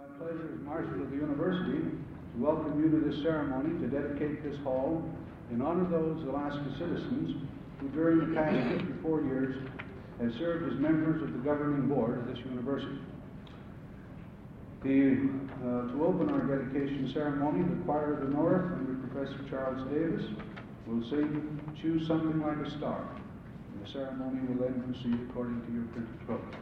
Pleasure as Marshal of the University to welcome you to this ceremony to dedicate this hall in honor of those Alaska citizens who during the past 54 years have served as members of the governing board of this university. To open our dedication ceremony, the Choir of the North under Professor Charles Davis will sing Choose Something Like a Star. And the ceremony will then proceed according to your printed program.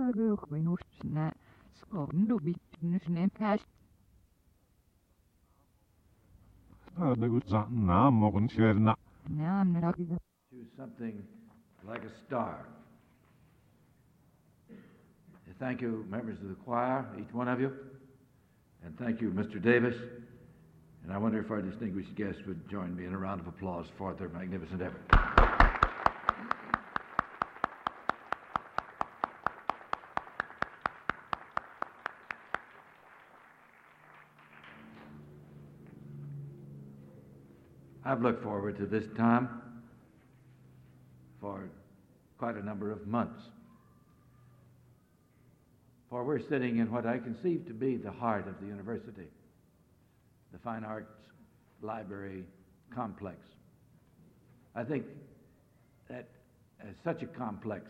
To something like a star. Thank you, members of the choir, each one of you. And thank you, Mr. Davis. And I wonder if our distinguished guests would join me in a round of applause for their magnificent effort. I've looked forward to this time for quite a number of months. For we're sitting in what I conceive to be the heart of the university, the Fine Arts Library complex. I think that as such a complex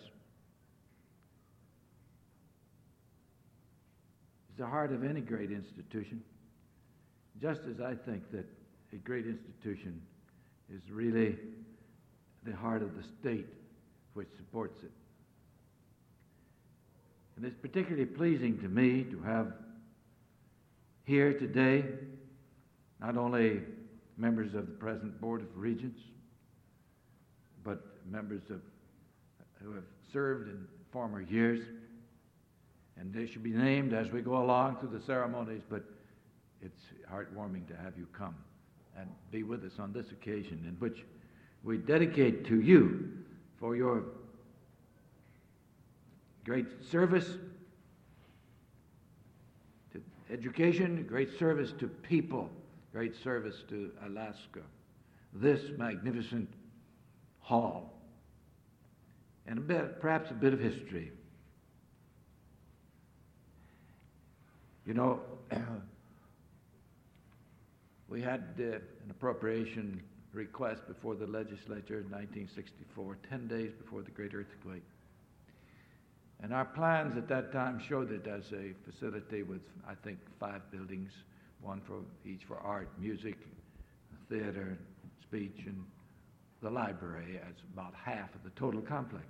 is the heart of any great institution, just as I think that a great institution is really the heart of the state which supports it. And it's particularly pleasing to me to have here today not only members of the present Board of Regents, but members who have served in former years, and they should be named as we go along through the ceremonies, but it's heartwarming to have you come and be with us on this occasion in which we dedicate to you for your great service to education, great service to people, great service to Alaska, this magnificent hall, and perhaps a bit of history. You know, we had an appropriation request before the legislature in 1964, 10 days before the great earthquake. And our plans at that time showed it as a facility with, I think, 5 buildings, one for each for art, music, theater, speech, and the library as about half of the total complex.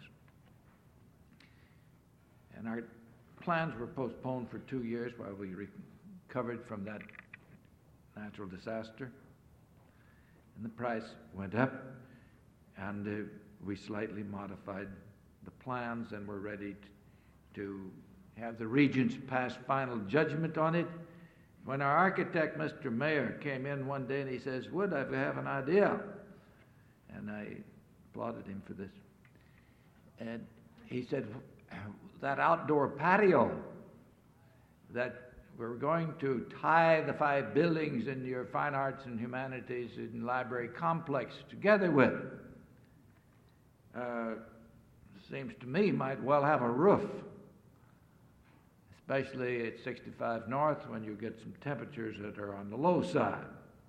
And our plans were postponed for 2 years while we recovered from that natural disaster. And the price went up, and we slightly modified the plans and were ready to have the regents pass final judgment on it. When our architect, Mr. Mayer, came in one day and he says, "Wood, I have an idea." And I applauded him for this. And he said, that outdoor patio that we're going to tie the 5 buildings in your fine arts and humanities and library complex together with, seems to me might well have a roof, especially at 65 North when you get some temperatures that are on the low side.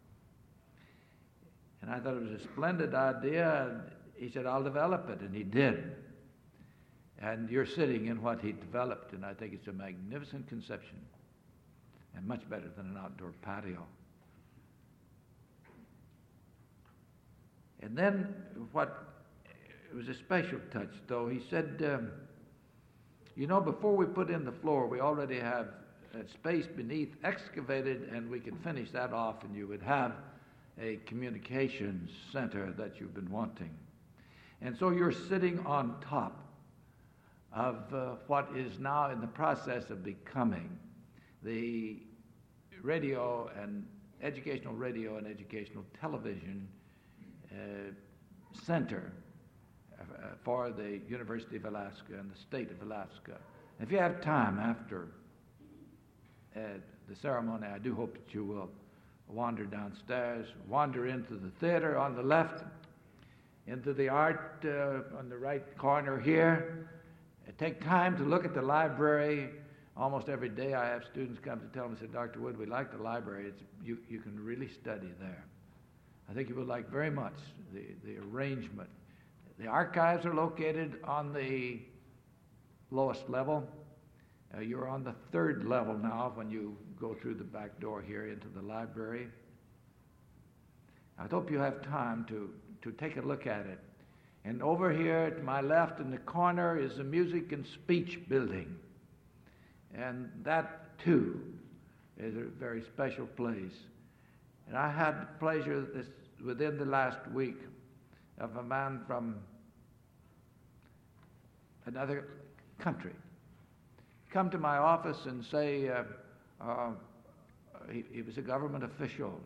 And I thought it was a splendid idea. And he said, "I'll develop it," and he did. And you're sitting in what he developed, and I think it's a magnificent conception and much better than an outdoor patio. And then it was a special touch, though. He said, you know, before we put in the floor, we already have space beneath excavated, and we could finish that off, and you would have a communications center that you've been wanting. And so you're sitting on top of what is now in the process of becoming the radio and educational television center for the University of Alaska and the state of Alaska. If you have time after the ceremony, I do hope that you will wander downstairs, wander into the theater on the left, into the art on the right corner here. Take time to look at the library. Almost every day I have students come to tell me, say, "Dr. Wood, we like the library. You can really study there." I think you would like very much the arrangement. The archives are located on the lowest level. You're on the 3rd level now when you go through the back door here into the library. I hope you have time to take a look at it. And over here to my left in the corner is the Music and Speech building. And that, too, is a very special place. And I had the pleasure within the last week of a man from another country come to my office and say he was a government official.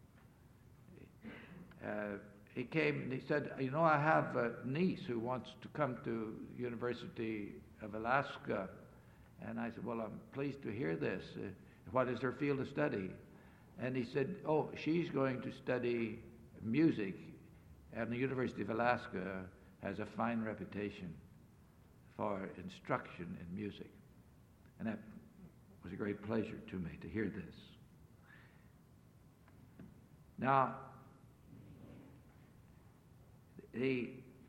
He came and he said, I have a niece who wants to come to University of Alaska. And I said, well, I'm pleased to hear this. What is her field of study? And he said, she's going to study music, and the University of Alaska has a fine reputation for instruction in music. And that was a great pleasure to me to hear this. Now, the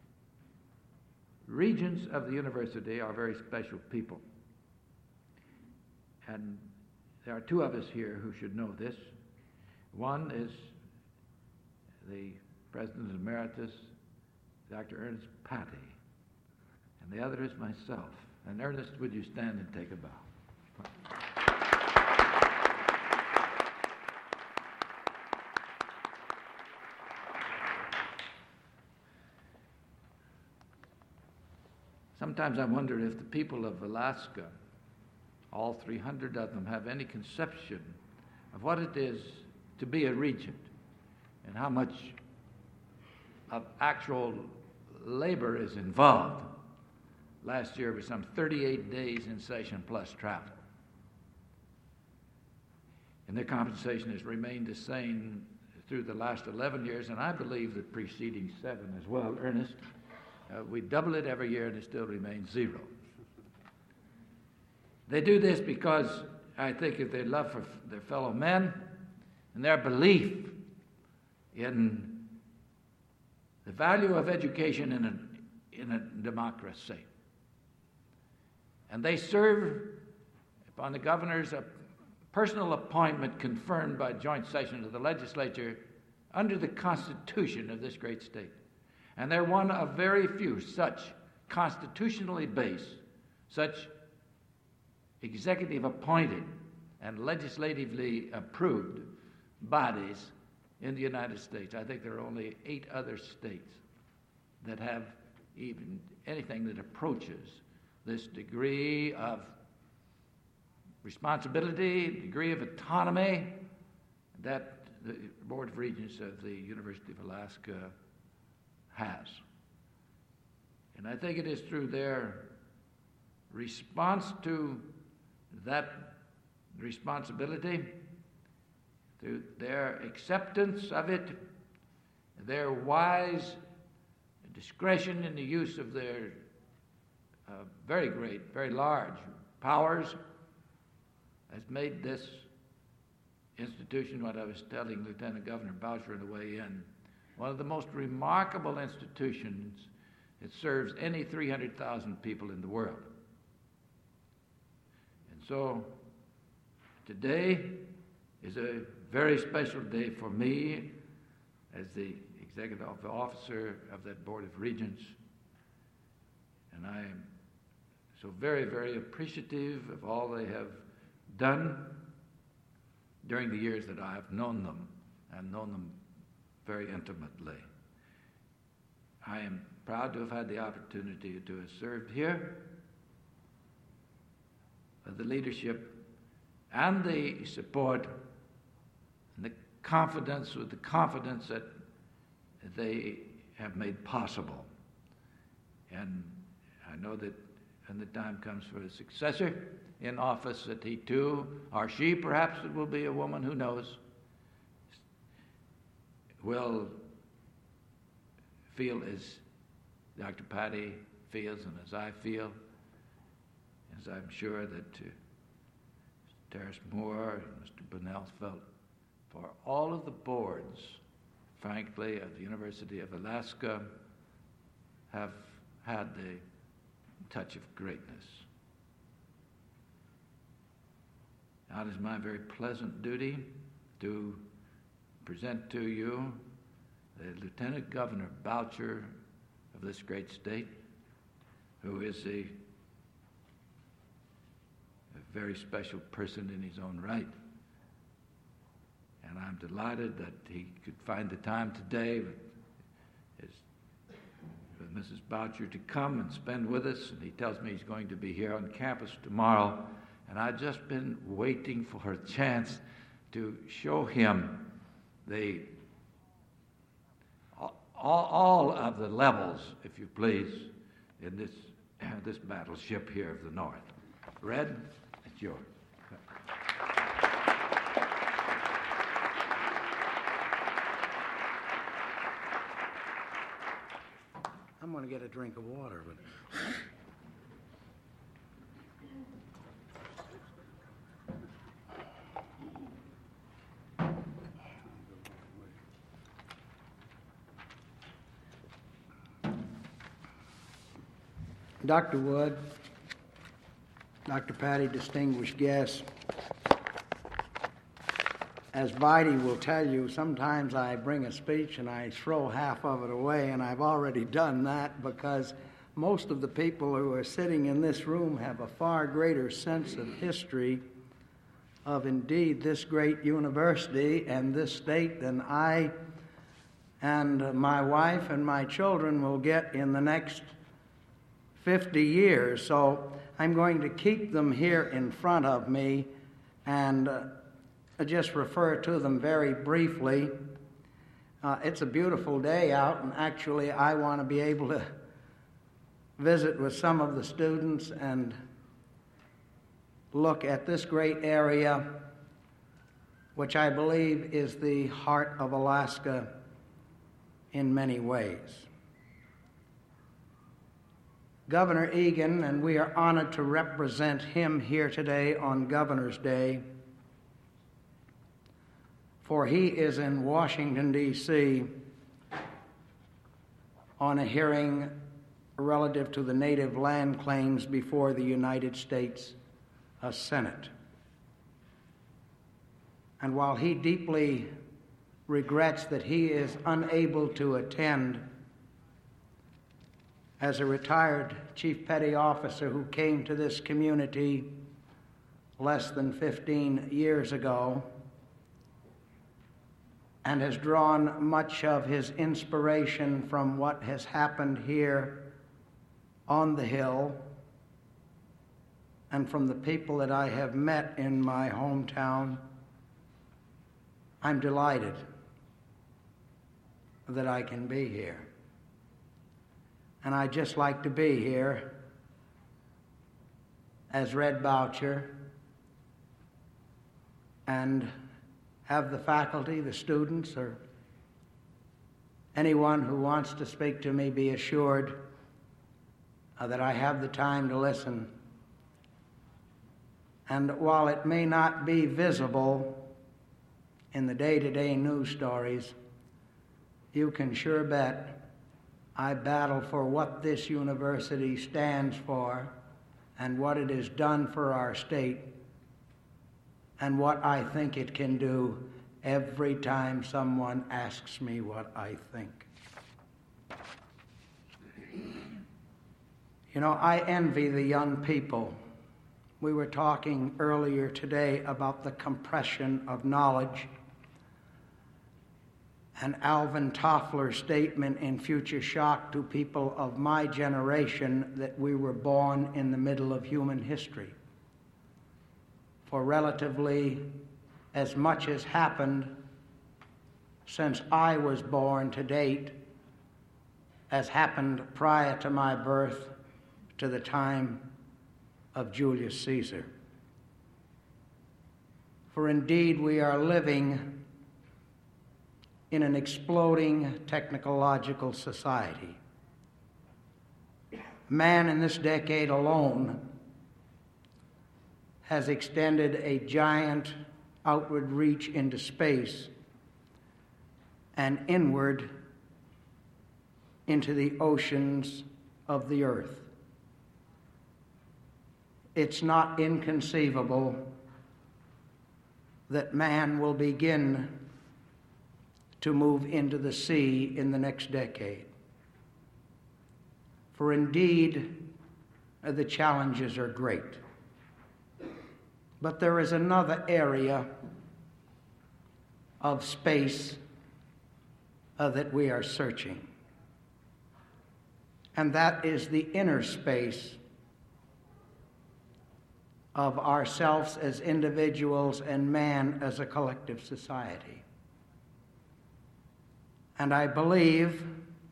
regents of the university are very special people. And there are two of us here who should know this. One is the President Emeritus, Dr. Ernest Patty, and the other is myself. And Ernest, would you stand and take a bow? Sometimes I wonder if the people of Alaska, all 300 of them, have any conception of what it is to be a regent and how much of actual labor is involved. Last year was some 38 days in session plus travel. And their compensation has remained the same through the last 11 years, and I believe the preceding 7 as well, Ernest. We double it every year and it still remains 0. They do this because I think of their love for their fellow men and their belief in the value of education in a democracy. And they serve upon the governor's personal appointment confirmed by joint session of the legislature under the Constitution of this great state. And they're one of very few such constitutionally based, such executive appointed and legislatively approved bodies in the United States. I think there are only 8 other states that have even anything that approaches this degree of responsibility, degree of autonomy that the Board of Regents of the University of Alaska has. And I think it is through their response to that responsibility, through their acceptance of it, their wise discretion in the use of their very great, very large powers, has made this institution, what I was telling Lieutenant Governor Boucher on the way in, one of the most remarkable institutions. It serves any 300,000 people in the world. And so today is a very special day for me as the executive officer of that Board of Regents. And I am so very, very appreciative of all they have done during the years that I have known them, and known them very intimately. I am proud to have had the opportunity to have served here with the leadership and the support and the confidence that they have made possible. And I know that when the time comes for a successor in office, that he too, or she perhaps, it will be a woman, who knows, will feel as Dr. Patty feels and as I feel, as I'm sure that Terrace Moore and Mr. Bunnell felt for all of the boards, frankly, of the University of Alaska have had the touch of greatness. Now it is my very pleasant duty to present to you the Lieutenant Governor Boucher of this great state, who is the a very special person in his own right. And I'm delighted that he could find the time today with Mrs. Boucher to come and spend with us. And he tells me he's going to be here on campus tomorrow. And I've just been waiting for a chance to show him all of the levels, if you please, in this battleship here of the North. Red, it's yours. I'm going to get a drink of water. But Dr. Wood, Dr. Patty, distinguished guests, as Vidi will tell you, sometimes I bring a speech and I throw half of it away, and I've already done that because most of the people who are sitting in this room have a far greater sense of history of indeed this great university and this state than I and my wife and my children will get in the next 50 years. So I'm going to keep them here in front of me and just refer to them very briefly. It's a beautiful day out, and actually I want to be able to visit with some of the students and look at this great area, which I believe is the heart of Alaska in many ways. Governor Egan, and we are honored to represent him here today on Governor's Day, for he is in Washington, D.C. on a hearing relative to the native land claims before the United States Senate. And while he deeply regrets that he is unable to attend, as a retired chief petty officer who came to this community less than 15 years ago and has drawn much of his inspiration from what has happened here on the Hill and from the people that I have met in my hometown, I'm delighted that I can be here. And I'd just like to be here as Red Boucher and have the faculty, the students, or anyone who wants to speak to me be assured that I have the time to listen. And while it may not be visible in the day-to-day news stories, you can sure bet I battle for what this university stands for and what it has done for our state and what I think it can do every time someone asks me what I think. You know, I envy the young people. We were talking earlier today about the compression of knowledge. And Alvin Toffler's statement in Future Shock to people of my generation that we were born in the middle of human history. For relatively as much has happened since I was born to date as happened prior to my birth to the time of Julius Caesar. For indeed we are living in an exploding technological society. Man in this decade alone has extended a giant outward reach into space and inward into the oceans of the earth. It's not inconceivable that man will begin to move into the sea in the next decade. For indeed, the challenges are great. But there is another area of space that we are searching. And that is the inner space of ourselves as individuals and man as a collective society. And I believe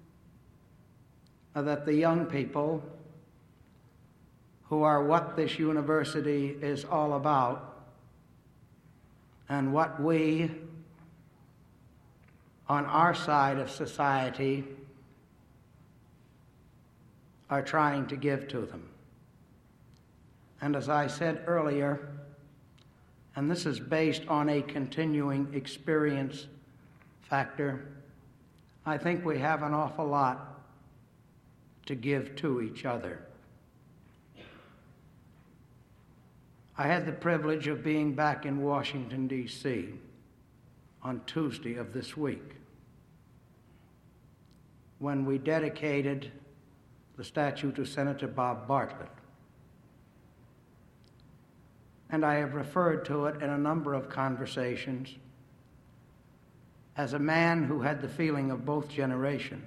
that the young people who are what this university is all about and what we on our side of society are trying to give to them. And as I said earlier, and this is based on a continuing experience factor, I think we have an awful lot to give to each other. I had the privilege of being back in Washington, D.C. on Tuesday of this week when we dedicated the statue to Senator Bob Bartlett. And I have referred to it in a number of conversations as a man who had the feeling of both generations.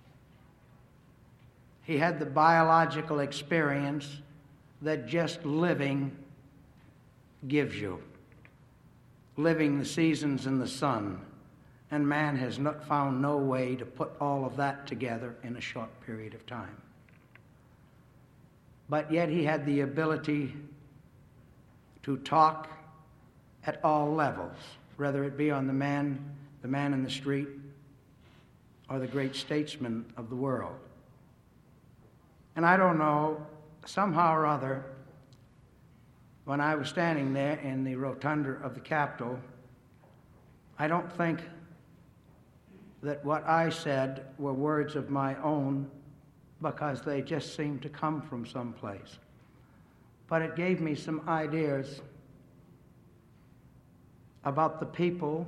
He had the biological experience that just living gives you. Living the seasons in the sun. And man has not found no way to put all of that together in a short period of time. But yet he had the ability to talk at all levels, whether it be on the man in the street, or the great statesman of the world. And I don't know, somehow or other, when I was standing there in the rotunda of the Capitol, I don't think that what I said were words of my own, because they just seemed to come from someplace. But it gave me some ideas about the people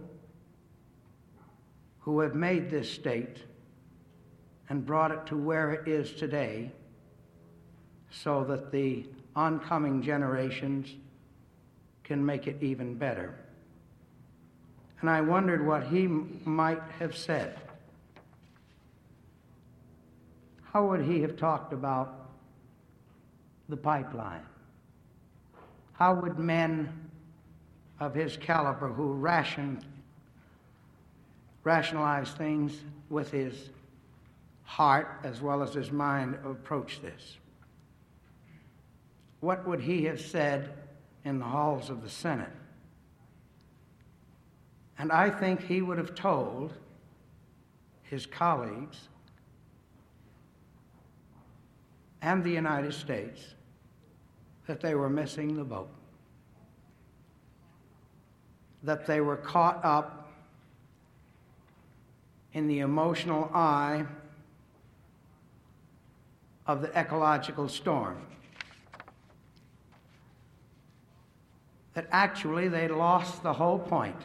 who have made this state and brought it to where it is today, so that the oncoming generations can make it even better. And I wondered what he might have said. How would he have talked about the pipeline? How would men of his caliber who rationalize things with his heart as well as his mind approach this? What would he have said in the halls of the Senate? And I think he would have told his colleagues and the United States that they were missing the boat, that they were caught up in the emotional eye of the ecological storm, that actually they lost the whole point.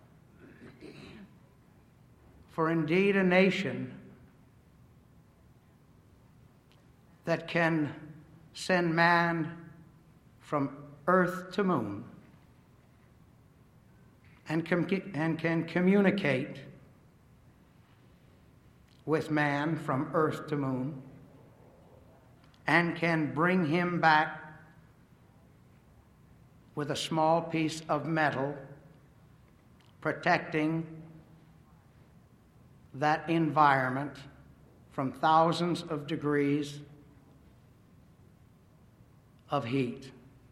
For indeed a nation that can send man from earth to moon and can communicate with man from earth to moon and can bring him back with a small piece of metal protecting that environment from thousands of degrees of heat,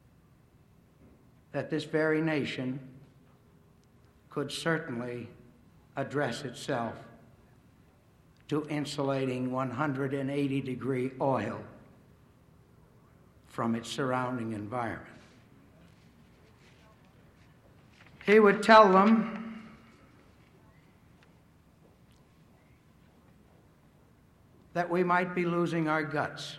that this very nation could certainly address itself to insulating 180-degree oil from its surrounding environment. He would tell them that we might be losing our guts,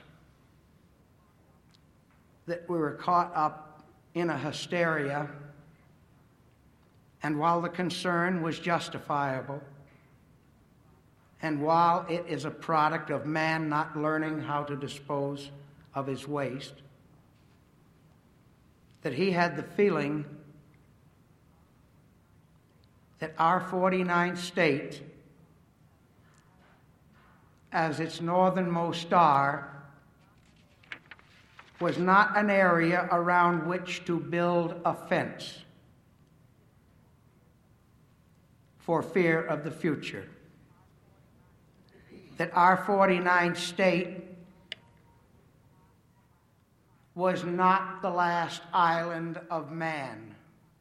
that we were caught up in a hysteria, and while the concern was justifiable, and while it is a product of man not learning how to dispose of his waste, that he had the feeling that our 49th state, as its northernmost star, was not an area around which to build a fence for fear of the future. That our 49th state was not the last island of man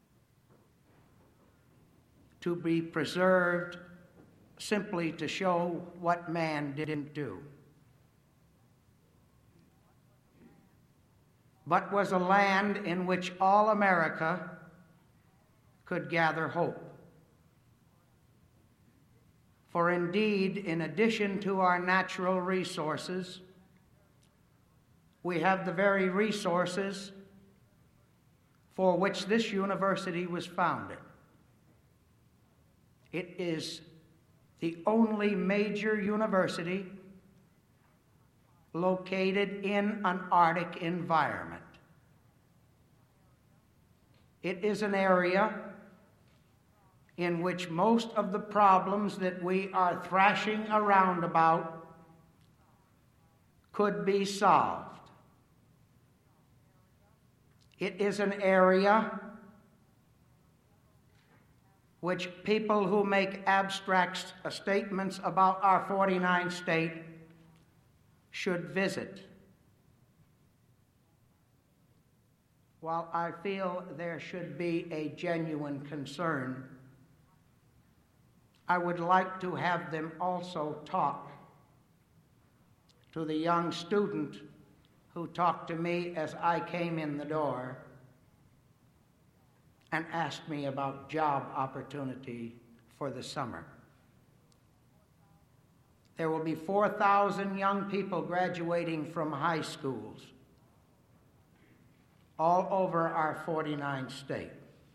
to be preserved simply to show what man didn't do, but was a land in which all America could gather hope. For indeed, in addition to our natural resources, we have the very resources for which this university was founded. It is the only major university located in an Arctic environment. It is an area in which most of the problems that we are thrashing around about could be solved. It is an area which people who make abstract statements about our 49th state should visit. While I feel there should be a genuine concern, I would like to have them also talk to the young student who talked to me as I came in the door and asked me about job opportunity for the summer. There will be 4,000 young people graduating from high schools all over our 49th state.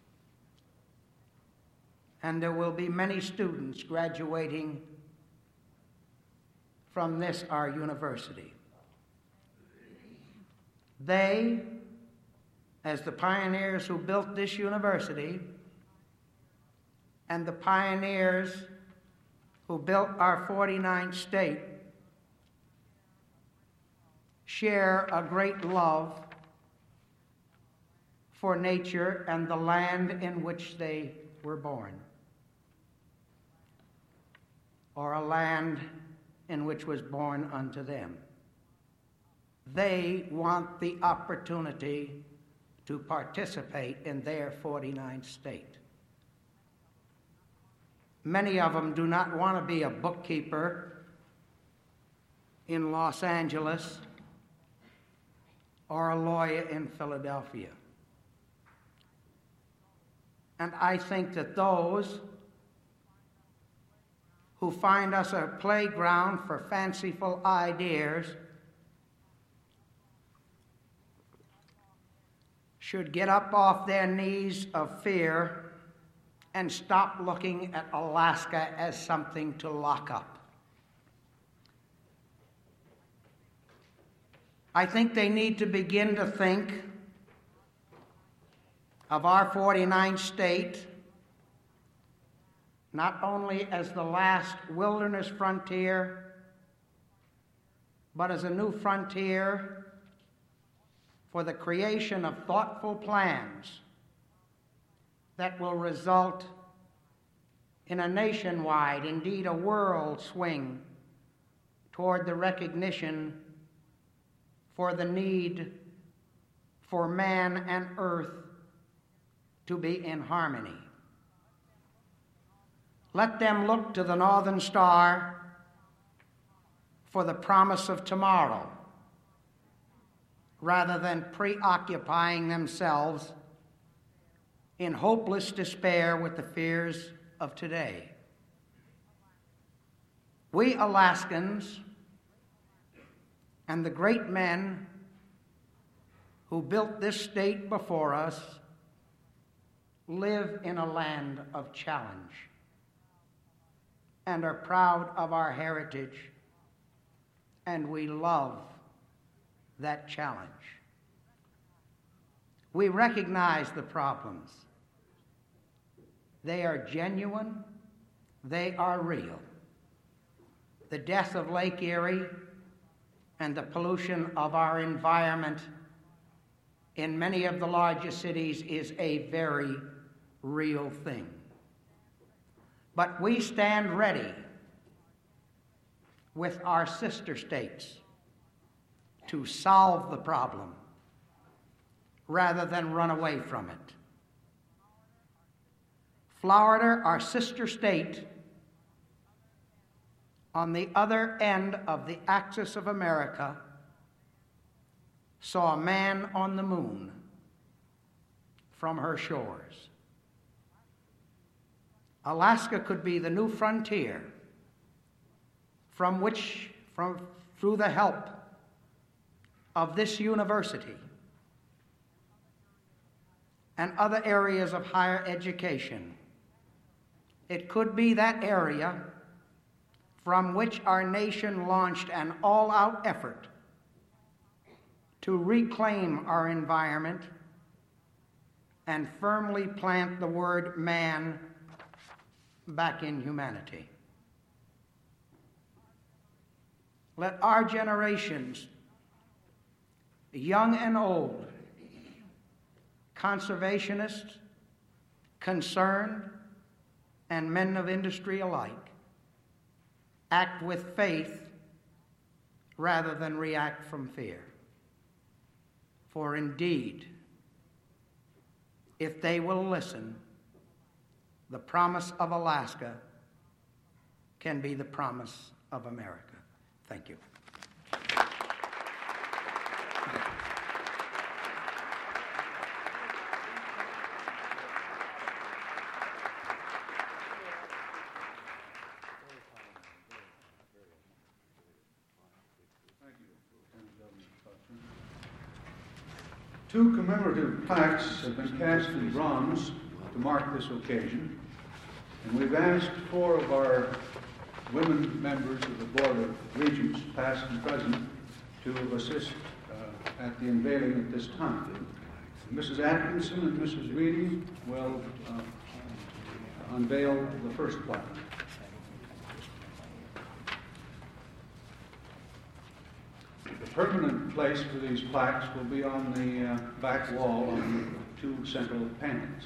And there will be many students graduating from this, our university. They, as the pioneers who built this university, and the pioneers who built our 49th state, share a great love for nature and the land in which they were born, or a land in which was born unto them. They want the opportunity to participate in their 49th state. Many of them do not want to be a bookkeeper in Los Angeles or a lawyer in Philadelphia. And I think that those who find us a playground for fanciful ideas should get up off their knees of fear and stop looking at Alaska as something to lock up. I think they need to begin to think of our 49th state not only as the last wilderness frontier, but as a new frontier for the creation of thoughtful plans that will result in a nationwide, indeed a world swing toward the recognition for the need for man and earth to be in harmony. Let them look to the Northern Star for the promise of tomorrow, rather than preoccupying themselves in hopeless despair with the fears of today. We Alaskans and the great men who built this state before us live in a land of challenge and are proud of our heritage, and we love that challenge. We recognize the problems. They are genuine. They are real. The death of Lake Erie and the pollution of our environment in many of the largest cities is a very real thing. But we stand ready with our sister states to solve the problem rather than run away from it. Florida, our sister state, on the other end of the axis of America, saw a man on the moon from her shores. Alaska could be the new frontier from which, through the help of this university and other areas of higher education, it could be that area from which our nation launched an all-out effort to reclaim our environment and firmly plant the word man back in humanity. Let our generations, young and old, conservationists, concerned, and men of industry alike, act with faith rather than react from fear. For indeed, if they will listen, the promise of Alaska can be the promise of America. Thank you. Two commemorative plaques have been cast in bronze to mark this occasion, and we've asked four of our women members of the Board of Regents, past and present, to assist at the unveiling at this time. Mrs. Atkinson and Mrs. Reedy will unveil the first plaque. The permanent place for these plaques will be on the back wall on the two central panels.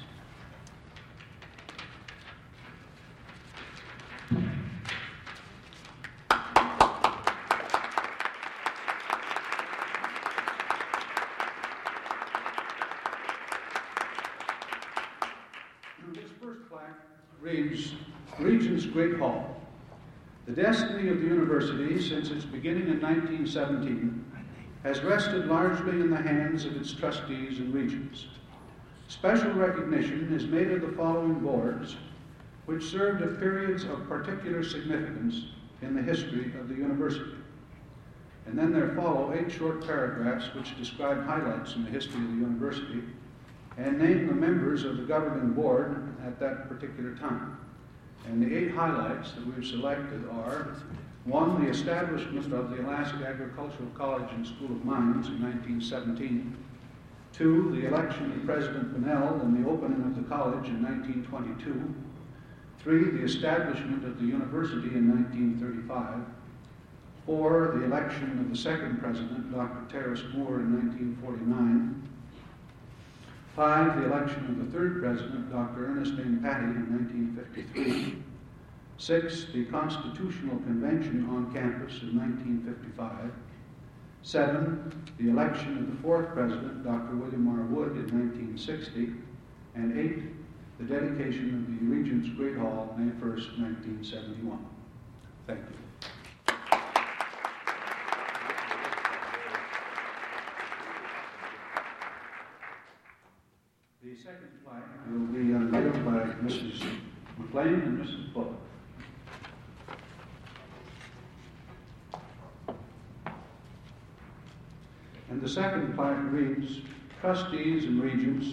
This first plaque reads, Regents Great Hall. The destiny of the university since its beginning in 1917 has rested largely in the hands of its trustees and regents. Special recognition is made of the following boards, which served at periods of particular significance in the history of the university. And then there follow 8 short paragraphs which describe highlights in the history of the university and name the members of the governing board at that particular time. And the 8 highlights that we've selected are: 1, the establishment of the Alaska Agricultural College and School of Mines in 1917. 2, the election of President Bunnell and the opening of the college in 1922. 3, the establishment of the university in 1935. 4, the election of the second president, Dr. Terrace Moore, in 1949. 5, the election of the third president, Dr. Ernestine Patty, in 1953. 6, the Constitutional Convention on campus in 1955. 7, the election of the fourth president, Dr. William R. Wood, in 1960. And 8, the dedication of the Regents Great Hall, May 1st, 1971. Thank you. The second plaque will be unveiled by Mrs. McLean and Mrs. Bullock. And the second plaque reads, Trustees and Regents,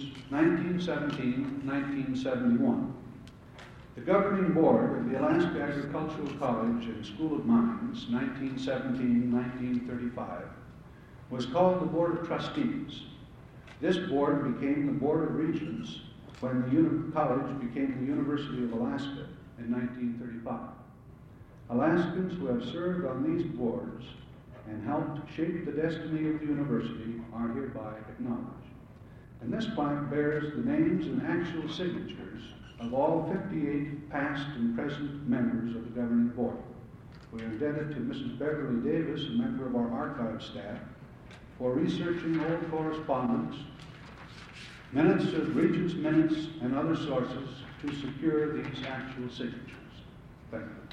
1917-1971. The Governing Board of the Alaska Agricultural College and School of Mines, 1917-1935, was called the Board of Trustees. This board became the Board of Regents when the college became the University of Alaska in 1935. Alaskans who have served on these boards and helped shape the destiny of the university are hereby acknowledged. And this plaque bears the names and actual signatures of all 58 past and present members of the governing board. We are indebted to Mrs. Beverly Davis, a member of our archive staff, for researching old correspondence, minutes of Regents' minutes, and other sources to secure these actual signatures. Thank you.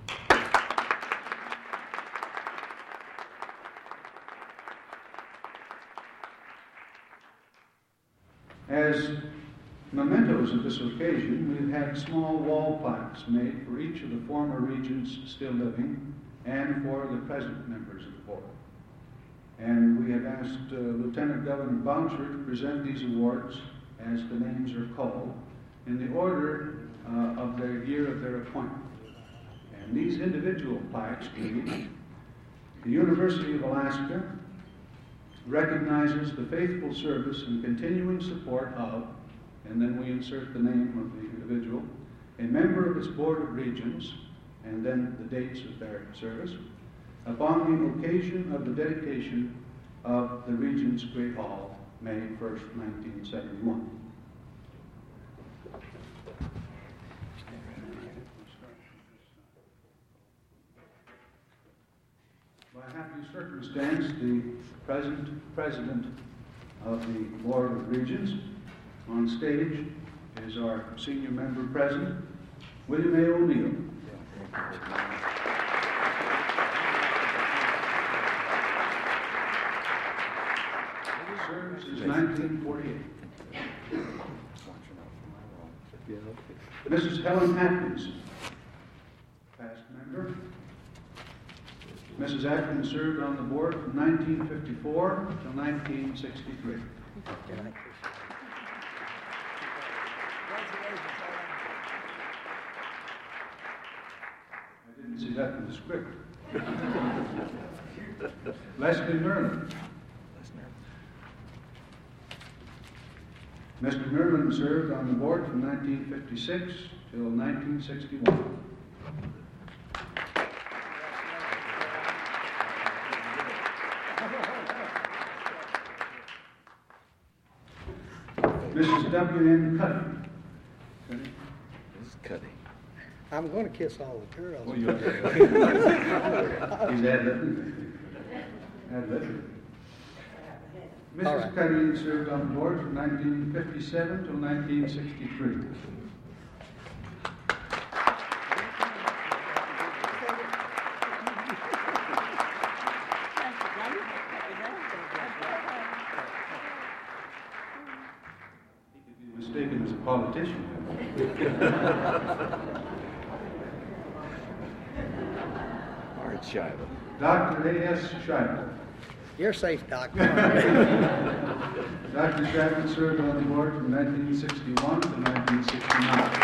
As mementos of this occasion, we've had small wall plaques made for each of the former regents still living and for the present members of the board. And we have asked Lieutenant Governor Boucher to present these awards as the names are called in the order of their year of their appointment. And these individual plaques read, the University of Alaska recognizes the faithful service and continuing support of, and then we insert the name of the individual, a member of its Board of Regents, and then the dates of their service, upon the occasion of the dedication of the Regents' Great Hall, May 1st, 1971. By happy circumstance, the present president of the Board of Regents on stage is our senior member president, William A. O'Neill. He serves since 1948. Mrs. Helen Atkins, past member. Mrs. Atkins served on the board from 1954 to 1963. I didn't see that in the script. Leslie Merlin. Mr. Merlin served on the board from 1956 till 1961. Mrs. W.N. Cuddy. This is Cuddy. I'm going to kiss all the girls. Oh, you are. He's ad-libbing. Ad-libbing. All Mrs. right. Cuddy served on the board from 1957 till 1963. Mistaken as a politician. Art Shiloh. Dr. A.S. Scheibel. You're safe, Doc. Dr. Scheibel served on the board from 1961 to 1969.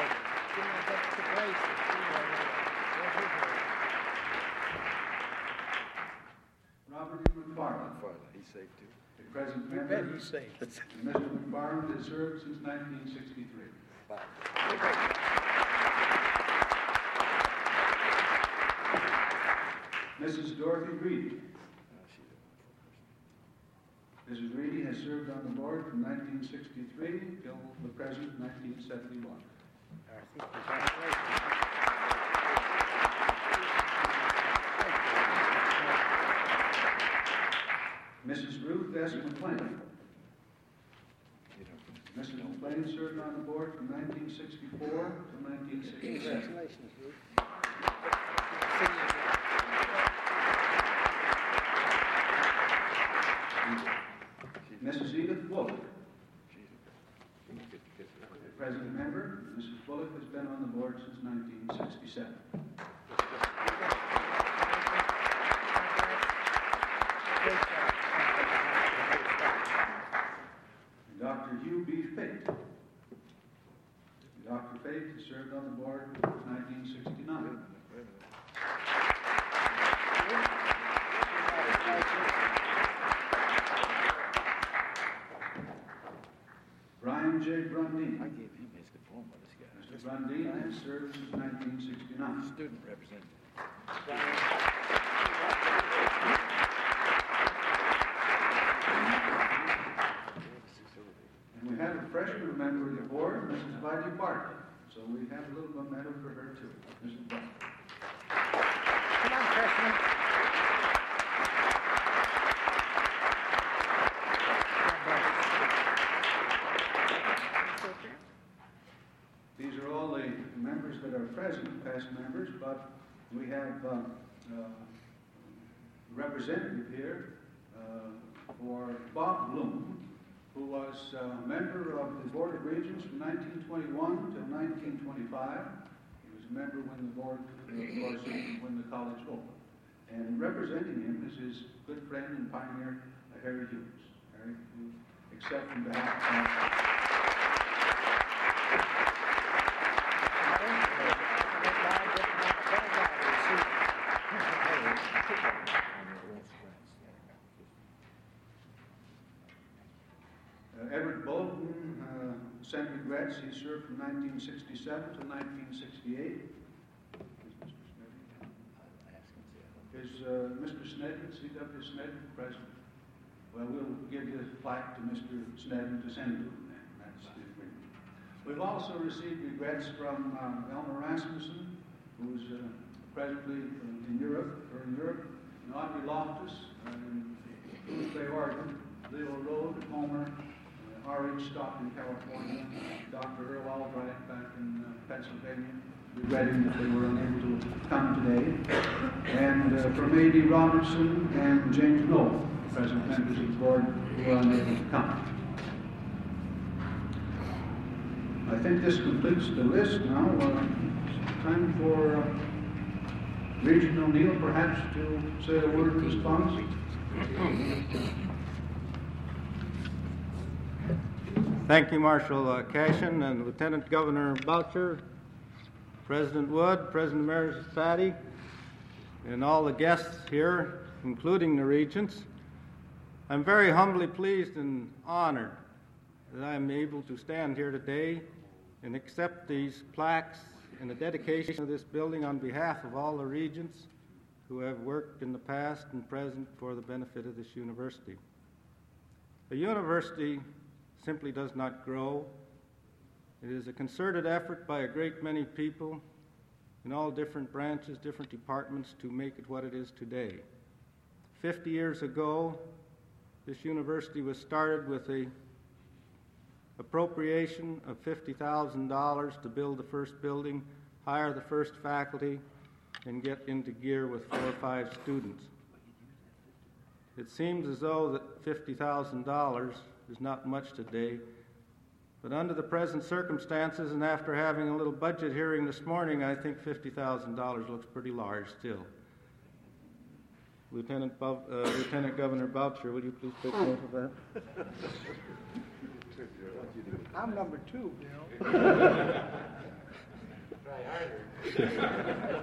Robert E. McFarland, He's safe too. the present You member. bet he's safe. And Mr. McFarland has served since 1963. Mrs. Dorothy Reedy. Mrs. Reedy has served on the board from 1963 till the present 1971. Mrs. Ruth S. McLean. Mrs. McLean served on the board from 1964 to 1967. Congratulations, Ruth. Mrs. Edith Bullock. The present member, Mrs. Bullock, has been on the board since 1967. Dr. Hugh B. Fate. Dr. Fate has served on the board since 1969. has served since 1969. Student representative. And we have a freshman member of the board, Mrs. Vadi Bartley. So we have a little momentum for her too. Mrs. Bartley. Come on, freshman. These are all the members that are present, past members, but we have a representative here for Bob Bloom, who was a member of the Board of Regents from 1921 till 1925. He was a member when the board, of course, when the college opened. And representing him is his good friend and pioneer, Harry Hughes. Harry, you accept on behalf of Edward Bolton sent regrets. He served from 1967 to 1968. Is Mr. Snedden, C.W. Snedden, present? Well, we'll give you a plaque to Mr. Snedden to send to him then. That's the agreement. We've also received regrets from Elmer Rasmussen, who's presently in Europe, and Audrey Loftus in Blue Bay, Oregon, Leo Road, Homer, R.H. Stockton, California, Dr. Earl Albright back in Pennsylvania, regretting that they were unable to come today, and from A.D. Robertson and James Knoll, present members of the board who were unable to come. I think this completes the list now. Time for Regent O'Neill perhaps to say a word of response. Thank you, Marshal Cashin and Lieutenant Governor Boucher, President Wood, President Emeritus Fatty, and all the guests here, including the Regents. I'm very humbly pleased and honored that I'm able to stand here today and accept these plaques and the dedication of this building on behalf of all the Regents who have worked in the past and present for the benefit of this university. A university simply does not grow. It is a concerted effort by a great many people in all different branches, different departments to make it what it is today. 50 years ago, this university was started with a appropriation of $50,000 to build the first building, hire the first faculty, and get into gear with 4 or 5 students. It seems as though that $50,000 is not much today, but under the present circumstances and after having a little budget hearing this morning, I think $50,000 looks pretty large still. Lieutenant Governor Boucher, will you please take note of that? I'm number 2, Bill. Try harder.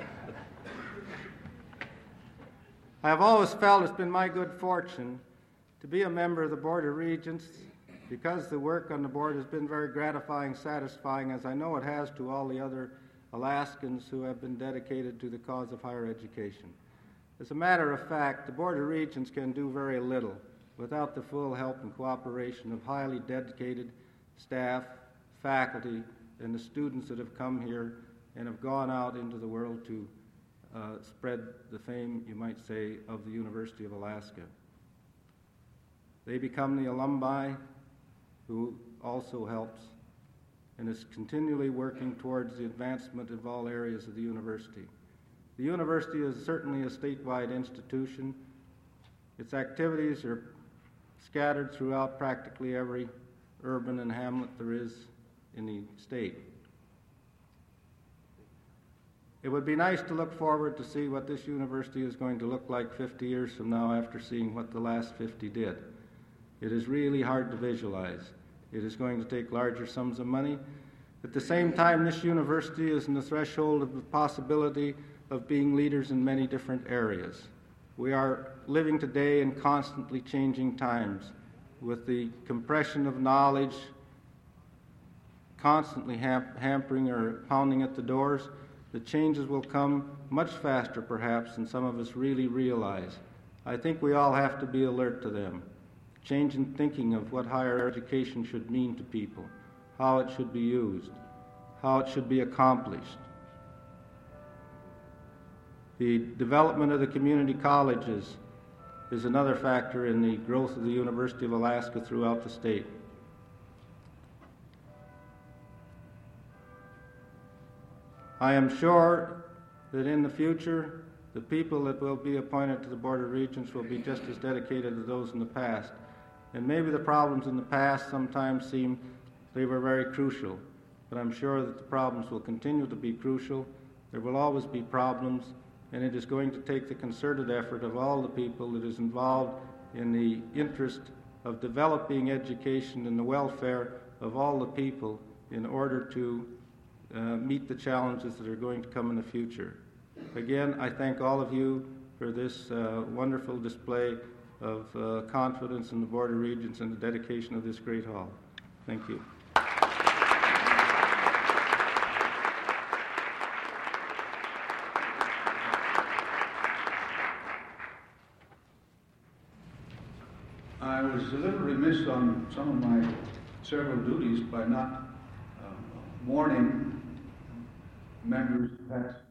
I have always felt it's been my good fortune to be a member of the Board of Regents because the work on the board has been very gratifying, satisfying, as I know it has to all the other Alaskans who have been dedicated to the cause of higher education. As a matter of fact, the Board of Regents can do very little without the full help and cooperation of highly dedicated staff, faculty, and the students that have come here and have gone out into the world to spread the fame, you might say, of the University of Alaska. They become the alumni who also helps and is continually working towards the advancement of all areas of the university. The university is certainly a statewide institution. Its activities are scattered throughout practically every urban and hamlet there is in the state. It would be nice to look forward to see what this university is going to look like 50 years from now after seeing what the last 50 did. It is really hard to visualize. It is going to take larger sums of money. At the same time, this university is on the threshold of the possibility of being leaders in many different areas. We are living today in constantly changing times with the compression of knowledge, constantly hampering or pounding at the doors, the changes will come much faster perhaps than some of us really realize. I think we all have to be alert to them. Change in thinking of what higher education should mean to people, how it should be used, how it should be accomplished. The development of the community colleges is another factor in the growth of the University of Alaska throughout the state. I am sure that in the future, the people that will be appointed to the Board of Regents will be just as dedicated as those in the past. And maybe the problems in the past sometimes seem they were very crucial, but I'm sure that the problems will continue to be crucial. There will always be problems, and it is going to take the concerted effort of all the people that is involved in the interest of developing education and the welfare of all the people in order to meet the challenges that are going to come in the future. Again, I thank all of you for this wonderful display of confidence in the Board of Regents and the dedication of this great hall. Thank you. I was a little remiss on some of my several duties by not warning members past